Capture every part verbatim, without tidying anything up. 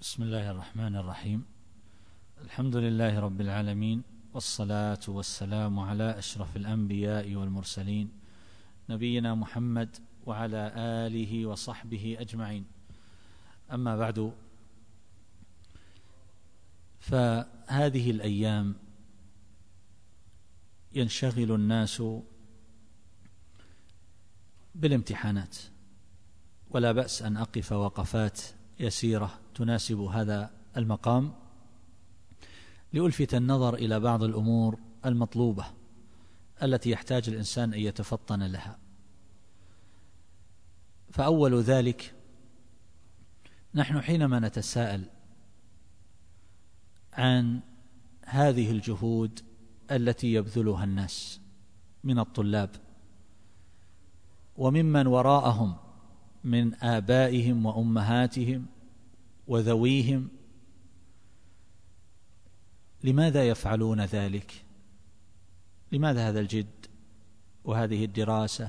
بسم الله الرحمن الرحيم. الحمد لله رب العالمين، والصلاة والسلام على أشرف الأنبياء والمرسلين نبينا محمد وعلى آله وصحبه أجمعين. أما بعد، فهذه الأيام ينشغل الناس بالامتحانات، ولا بأس أن أقف وقفات يسيرة تناسب هذا المقام لألفت النظر إلى بعض الأمور المطلوبة التي يحتاج الإنسان أن يتفطن لها. فأول ذلك، نحن حينما نتساءل عن هذه الجهود التي يبذلها الناس من الطلاب وممن وراءهم من آبائهم وأمهاتهم وذويهم، لماذا يفعلون ذلك؟ لماذا هذا الجد وهذه الدراسة،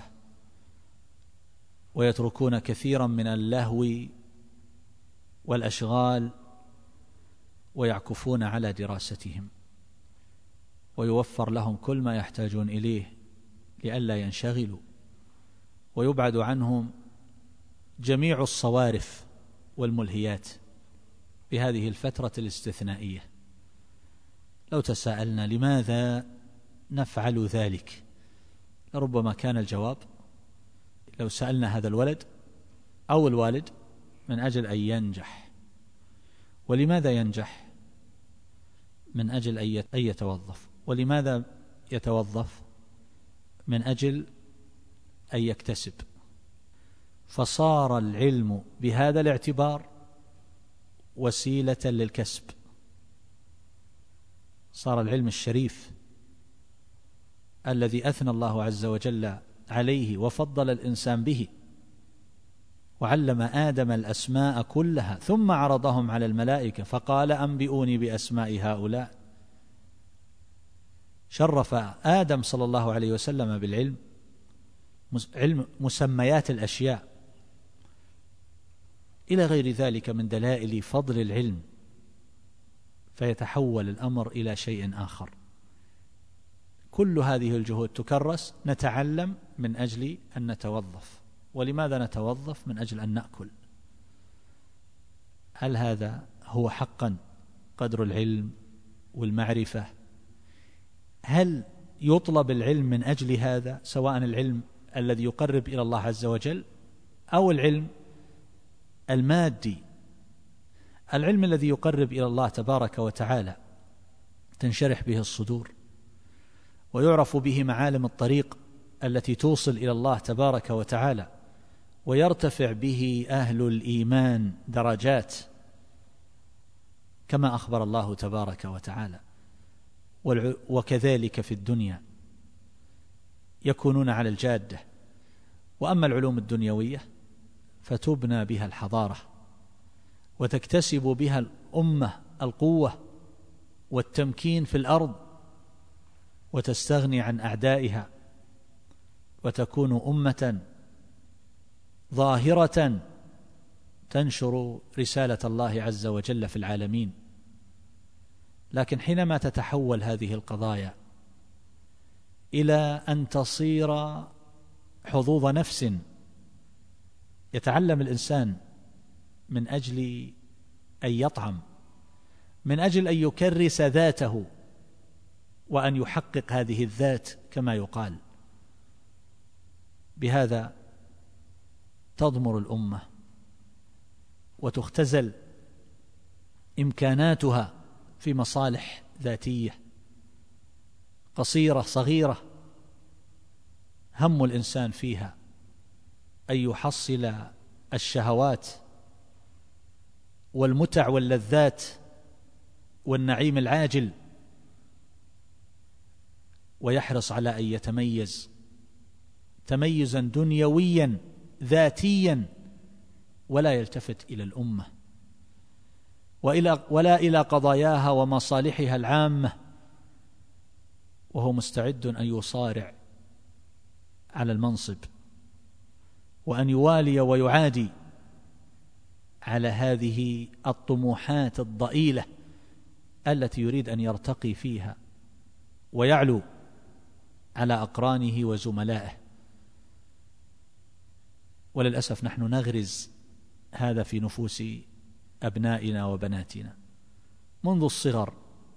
ويتركون كثيرا من اللهو والأشغال ويعكفون على دراستهم، ويوفر لهم كل ما يحتاجون إليه لئلا ينشغلوا، ويبعد عنهم جميع الصوارف والملهيات بهذه الفترة الاستثنائية. لو تساءلنا لماذا نفعل ذلك، لربما كان الجواب، لو سألنا هذا الولد أو الوالد، من أجل أن ينجح. ولماذا ينجح؟ من أجل أن يتوظف. ولماذا يتوظف؟ من أجل أن يكتسب. فصار العلم بهذا الاعتبار وسيلة للكسب. صار العلم الشريف الذي أثنى الله عز وجل عليه وفضل الإنسان به، وعلم آدم الأسماء كلها ثم عرضهم على الملائكة فقال أنبئوني بأسماء هؤلاء. شرف آدم صلى الله عليه وسلم بالعلم، علم مسميات الأشياء، إلى غير ذلك من دلائل فضل العلم، فيتحول الأمر إلى شيء آخر. كل هذه الجهود تكرس، نتعلم من أجل أن نتوظف. ولماذا نتوظف؟ من أجل أن نأكل. هل هذا هو حقا قدر العلم والمعرفة؟ هل يطلب العلم من أجل هذا، سواء العلم الذي يقرب إلى الله عز وجل أو العلم المادي؟ العلم الذي يقرب إلى الله تبارك وتعالى تنشرح به الصدور، ويعرف به معالم الطريق التي توصل إلى الله تبارك وتعالى، ويرتفع به أهل الإيمان درجات كما أخبر الله تبارك وتعالى. وكذلك في الدنيا يكونون على الجادة. وأما العلوم الدنيوية فتبنى بها الحضارة، وتكتسب بها الأمة القوة والتمكين في الأرض، وتستغني عن أعدائها، وتكون أمة ظاهرة تنشر رسالة الله عز وجل في العالمين. لكن حينما تتحول هذه القضايا إلى أن تصير حظوظ نفس، يتعلم الإنسان من أجل أن يطعم، من أجل أن يكرس ذاته وأن يحقق هذه الذات كما يقال، بهذا تضمر الأمة وتختزل إمكاناتها في مصالح ذاتية قصيرة صغيرة، هم الإنسان فيها أن يحصل الشهوات والمتع واللذات والنعيم العاجل، ويحرص على أن يتميز تميزا دنيويا ذاتيا، ولا يلتفت إلى الأمة وإلى ولا إلى قضاياها ومصالحها العامة، وهو مستعد أن يصارع على المنصب وأن يوالي ويعادي على هذه الطموحات الضئيلة التي يريد أن يرتقي فيها ويعلو على أقرانه وزملائه. وللأسف نحن نغرز هذا في نفوس أبنائنا وبناتنا منذ الصغر،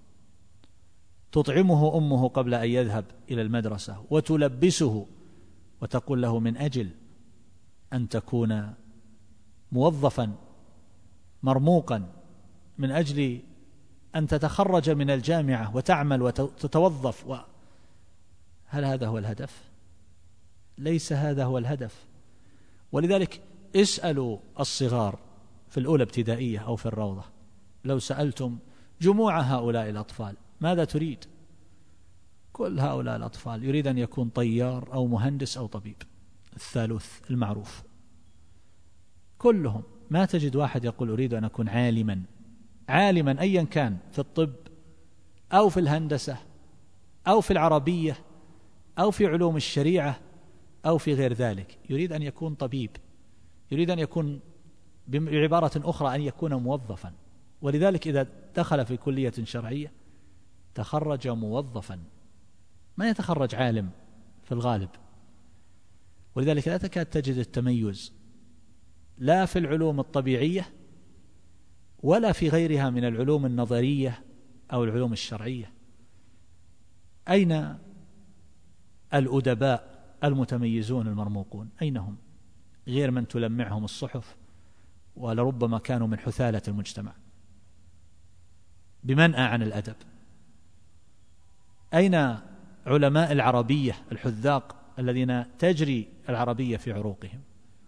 تطعمه أمه قبل أن يذهب إلى المدرسة وتلبسه وتقول له من أجل أن تكون موظفا مرموقا، من أجل أن تتخرج من الجامعة وتعمل وتتوظف و... هل هذا هو الهدف؟ ليس هذا هو الهدف. ولذلك اسألوا الصغار في الأولى ابتدائية أو في الروضة، لو سألتم جموع هؤلاء الأطفال ماذا تريد؟ كل هؤلاء الأطفال يريد أن يكون طيار أو مهندس أو طبيب، الثالوث المعروف كلهم. ما تجد واحد يقول أريد أن أكون عالما، عالما أيا كان، في الطب أو في الهندسة أو في العربية أو في علوم الشريعة أو في غير ذلك، يريد أن يكون طبيب، يريد أن يكون بعبارة أخرى أن يكون موظفا. ولذلك إذا دخل في كلية شرعية تخرج موظفا، ما يتخرج عالم في الغالب. ولذلك لا تكاد تجد التميز لا في العلوم الطبيعية ولا في غيرها من العلوم النظرية أو العلوم الشرعية. أين الأدباء المتميزون المرموقون؟ أين هم؟ غير من تلمعهم الصحف، ولربما كانوا من حثالة المجتمع بمنأى عن الأدب. أين علماء العربية الحذاق الذين تجري العربية في عروقهم؟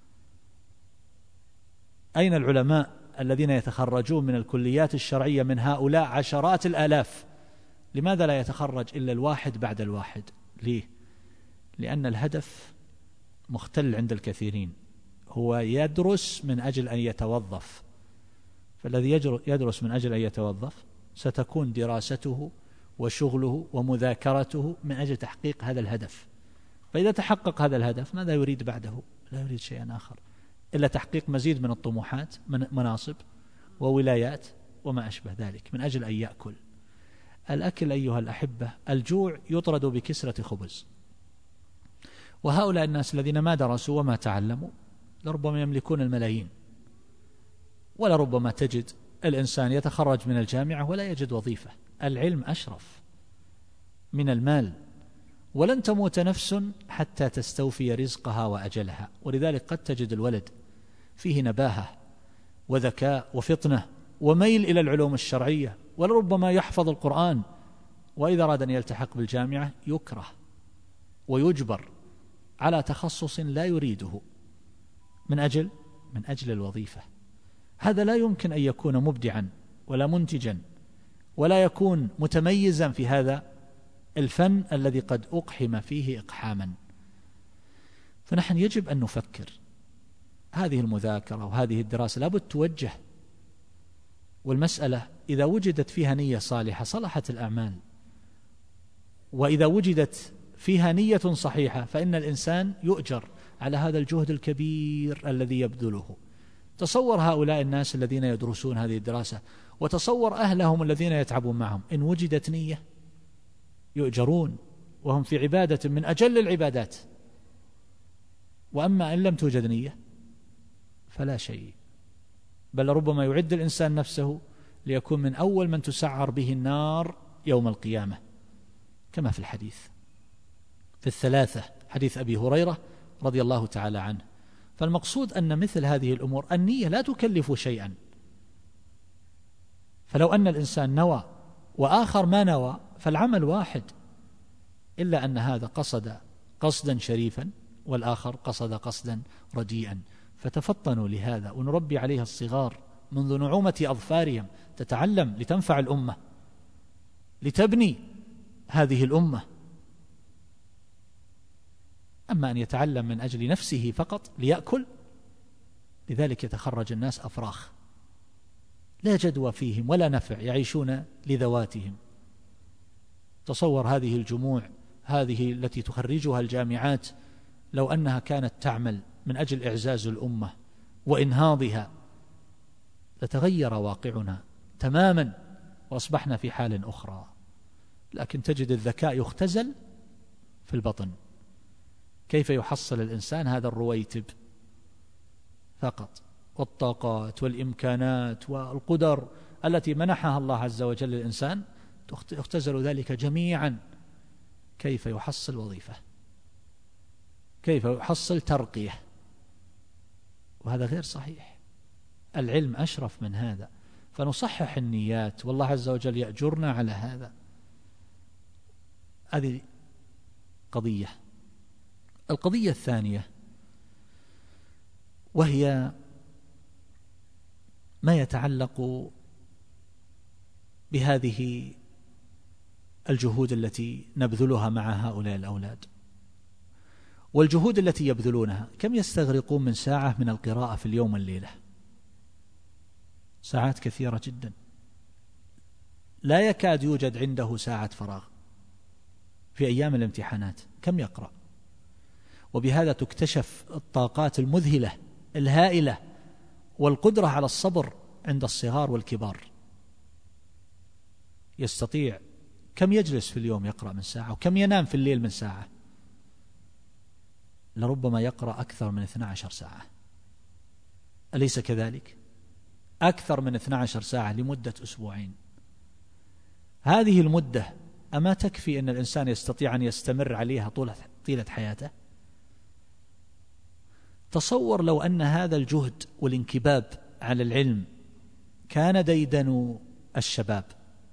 أين العلماء الذين يتخرجون من الكليات الشرعية من هؤلاء عشرات الآلاف؟ لماذا لا يتخرج إلا الواحد بعد الواحد؟ ليه؟ لأن الهدف مختل عند الكثيرين، هو يدرس من أجل أن يتوظف. فالذي يدرس من أجل أن يتوظف ستكون دراسته وشغله ومذاكرته من أجل تحقيق هذا الهدف. فإذا تحقق هذا الهدف ماذا يريد بعده؟ لا يريد شيئا آخر إلا تحقيق مزيد من الطموحات، من مناصب وولايات وما أشبه ذلك، من أجل أن يأكل. الأكل أيها الأحبة، الجوع يطرد بكسرة خبز. وهؤلاء الناس الذين ما درسوا وما تعلموا لربما يملكون الملايين، ولربما تجد الإنسان يتخرج من الجامعة ولا يجد وظيفة. العلم أشرف من المال، ولن تموت نفس حتى تستوفي رزقها وأجلها. ولذلك قد تجد الولد فيه نباهة وذكاء وفطنة وميل إلى العلوم الشرعية، ولربما يحفظ القرآن، وإذا أراد أن يلتحق بالجامعة يكره ويجبر على تخصص لا يريده من أجل من أجل الوظيفة. هذا لا يمكن أن يكون مبدعا ولا منتجا ولا يكون متميزا في هذا الفن الذي قد أقحم فيه إقحاما. فنحن يجب أن نفكر. هذه المذاكرة وهذه الدراسة لابد توجه، والمسألة إذا وجدت فيها نية صالحة صلحت الأعمال، وإذا وجدت فيها نية صحيحة فإن الإنسان يؤجر على هذا الجهد الكبير الذي يبذله. تصور هؤلاء الناس الذين يدرسون هذه الدراسة، وتصور أهلهم الذين يتعبون معهم، إن وجدت نية يؤجرون وهم في عبادة من أجل العبادات. وأما إن لم توجد نية فلا شيء، بل ربما يعد الإنسان نفسه ليكون من أول من تسعر به النار يوم القيامة، كما في الحديث في الثلاثة، حديث أبي هريرة رضي الله تعالى عنه. فالمقصود أن مثل هذه الأمور النية لا تكلف شيئا. فلو أن الإنسان نوى وآخر ما نوى فالعمل واحد، إلا أن هذا قصد قصدا شريفا والآخر قصد قصدا رديئا. فتفطنوا لهذا، ونربي عليها الصغار منذ نعومة أظفارهم، تتعلم لتنفع الأمة، لتبني هذه الأمة. أما أن يتعلم من أجل نفسه فقط ليأكل، لذلك يتخرج الناس أفراخ لا جدوى فيهم ولا نفع، يعيشون لذواتهم. تصور هذه الجموع هذه التي تخرجها الجامعات، لو أنها كانت تعمل من أجل إعزاز الأمة وإنهاضها لتغير واقعنا تماما وأصبحنا في حال أخرى. لكن تجد الذكاء يختزل في البطن. كيف يحصل الإنسان هذا الرويتب فقط، والطاقات والإمكانات والقدر التي منحها الله عز وجل للإنسان يختزل ذلك جميعا. كيف يحصل وظيفة، كيف يحصل ترقية، وهذا غير صحيح. العلم أشرف من هذا، فنصحح النيات والله عز وجل يأجرنا على هذا. هذه قضية. القضية الثانية وهي ما يتعلق بهذه الجهود التي نبذلها مع هؤلاء الأولاد، والجهود التي يبذلونها. كم يستغرقون من ساعة من القراءة في اليوم والليلة؟ ساعات كثيرة جدا، لا يكاد يوجد عنده ساعة فراغ في أيام الامتحانات. كم يقرأ؟ وبهذا تكتشف الطاقات المذهلة الهائلة والقدرة على الصبر عند الصغار والكبار. يستطيع كم يجلس في اليوم يقرأ من ساعة، وكم ينام في الليل من ساعة؟ لربما يقرأ أكثر من اثنتي عشرة ساعة، أليس كذلك؟ أكثر من اثنتي عشرة ساعة لمدة أسبوعين. هذه المدة أما تكفي أن الإنسان يستطيع أن يستمر عليها طولة طيلة حياته؟ تصور لو أن هذا الجهد والانكباب على العلم كان ديدن الشباب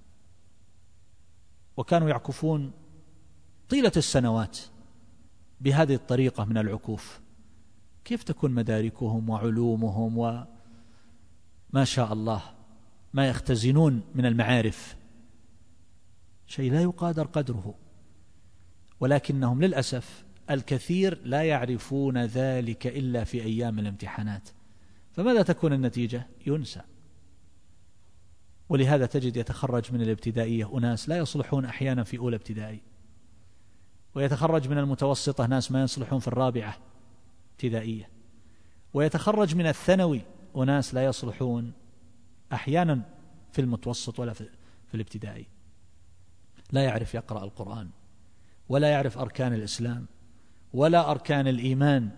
وكانوا يعكفون طيلة السنوات بهذه الطريقة من العكوف، كيف تكون مداركهم وعلومهم وما شاء الله ما يختزنون من المعارف؟ شيء لا يقادر قدره. ولكنهم للأسف الكثير لا يعرفون ذلك إلا في أيام الامتحانات. فماذا تكون النتيجة؟ ينسى. ولهذا تجد يتخرج من الابتدائية أناس لا يصلحون أحيانا في أولى ابتدائي، ويتخرج من المتوسطة ناس ما يصلحون في الرابعة ابتدائية، ويتخرج من الثانوي وناس لا يصلحون أحيانا في المتوسط ولا في, في الابتدائي. لا يعرف يقرأ القرآن، ولا يعرف أركان الإسلام ولا أركان الإيمان.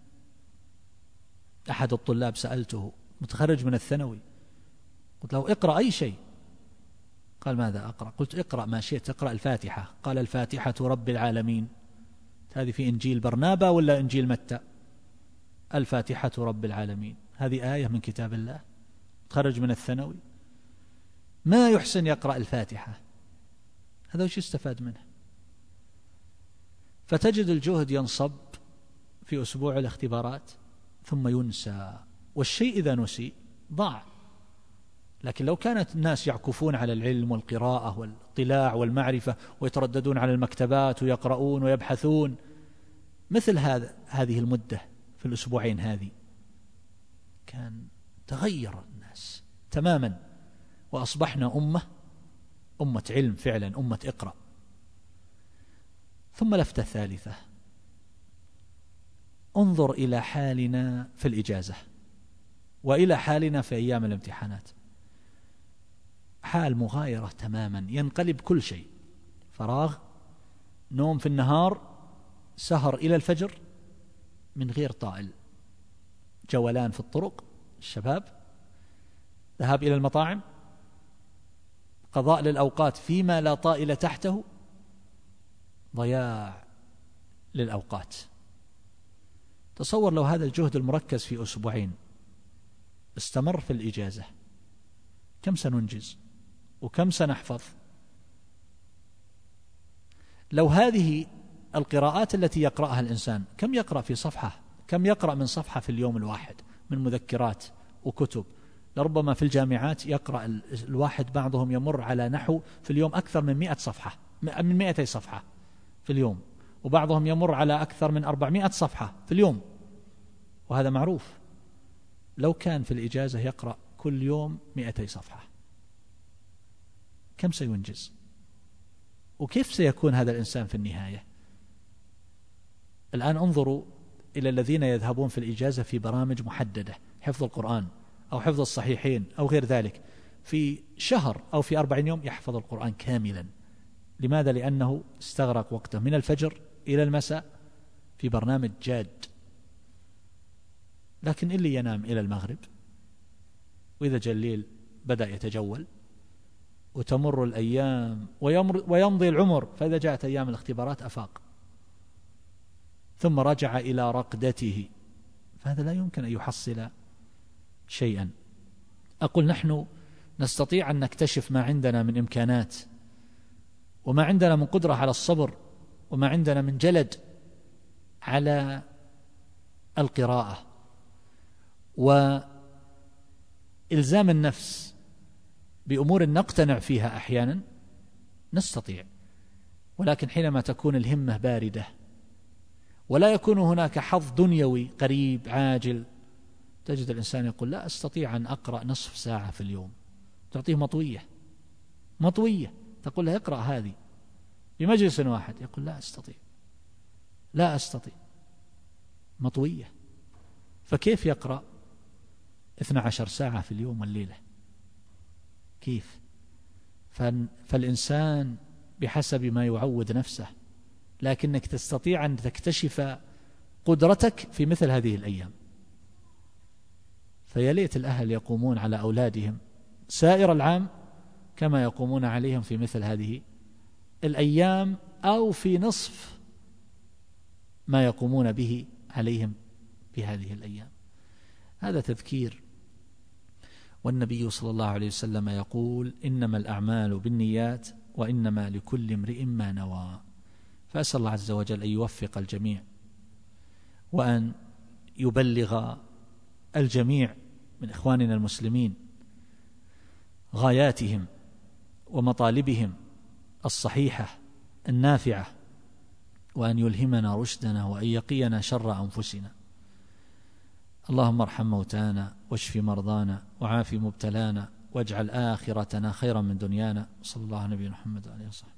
أحد الطلاب سألته متخرج من الثانوي، قلت له اقرأ أي شيء. قال ماذا أقرأ؟ قلت اقرأ ما شئت، اقرأ الفاتحة. قال الفاتحة رب العالمين. هذه في إنجيل برنابا ولا إنجيل متى؟ الفاتحة رب العالمين، هذه آية من كتاب الله. تخرج من الثانوي ما يحسن يقرأ الفاتحة، هذا وش يستفاد منه؟ فتجد الجهد ينصب في أسبوع الاختبارات ثم ينسى، والشيء إذا نسي ضاع. لكن لو كانت الناس يعكفون على العلم والقراءة والاطلاع والمعرفة ويترددون على المكتبات ويقرؤون ويبحثون مثل هذا هذه المدة في الأسبوعين هذه، كان تغير الناس تماما، وأصبحنا أمة أمة علم فعلا، أمة اقرأ. ثم لفتة ثالثة، انظر إلى حالنا في الإجازة وإلى حالنا في أيام الامتحانات. حال مغايرة تماما، ينقلب كل شيء. فراغ، نوم في النهار، سهر إلى الفجر من غير طائل، جولان في الطرق الشباب، ذهاب إلى المطاعم، قضاء للأوقات فيما لا طائل تحته، ضياع للأوقات. تصور لو هذا الجهد المركز في أسبوعين استمر في الإجازة، كم سننجز وكم سنحفظ؟ لو هذه القراءات التي يقرأها الإنسان، كم يقرأ في صفحة، كم يقرأ من صفحة في اليوم الواحد من مذكرات وكتب؟ لربما في الجامعات يقرأ الواحد بعضهم يمر على نحو في اليوم أكثر من مئة صفحة، من مئتي صفحة في اليوم، وبعضهم يمر على أكثر من أربعمائة صفحة في اليوم، وهذا معروف. لو كان في الإجازة يقرأ كل يوم مئتي صفحة، كم سينجز؟ وكيف سيكون هذا الإنسان في النهاية؟ الآن انظروا إلى الذين يذهبون في الإجازة في برامج محددة، حفظ القرآن أو حفظ الصحيحين أو غير ذلك في شهر أو في أربعين يوم يحفظ القرآن كاملا. لماذا؟ لأنه استغرق وقته من الفجر إلى المساء في برنامج جاد. لكن اللي ينام إلى المغرب وإذا جاء الليل بدأ يتجول وتمر الأيام ويمضي العمر، فإذا جاءت أيام الاختبارات أفاق ثم رجع إلى رقدته، فهذا لا يمكن أن يحصل شيئا. أقول نحن نستطيع أن نكتشف ما عندنا من إمكانات وما عندنا من قدرة على الصبر وما عندنا من جلد على القراءة وإلزام النفس بأمور نقتنع فيها أحيانا، نستطيع. ولكن حينما تكون الهمة باردة ولا يكون هناك حظ دنيوي قريب عاجل، تجد الإنسان يقول لا أستطيع أن أقرأ نصف ساعة في اليوم. تعطيه مطوية مطوية تقول له اقرأ هذه بمجلس واحد، يقول لا أستطيع لا أستطيع مطوية. فكيف يقرأ اثنى عشر ساعة في اليوم والليلة؟ كيف؟ فالإنسان بحسب ما يعود نفسه، لكنك تستطيع أن تكتشف قدرتك في مثل هذه الأيام. فيليت الأهل يقومون على أولادهم سائر العام كما يقومون عليهم في مثل هذه الأيام أو في نصف ما يقومون به عليهم في هذه الأيام. هذا تذكير. والنبي صلى الله عليه وسلم يقول إنما الأعمال بالنيات وإنما لكل امرئ ما نوى. فأسأل الله عز وجل أن يوفق الجميع وأن يبلغ الجميع من إخواننا المسلمين غاياتهم ومطالبهم الصحيحة النافعة، وأن يلهمنا رشدنا وأن يقينا شر أنفسنا. اللهم ارحم موتانا واشف مرضانا وعاف مبتلانا واجعل آخرتنا خيرا من دنيانا. صلى الله على نبينا محمد وعلى آله وصحبه.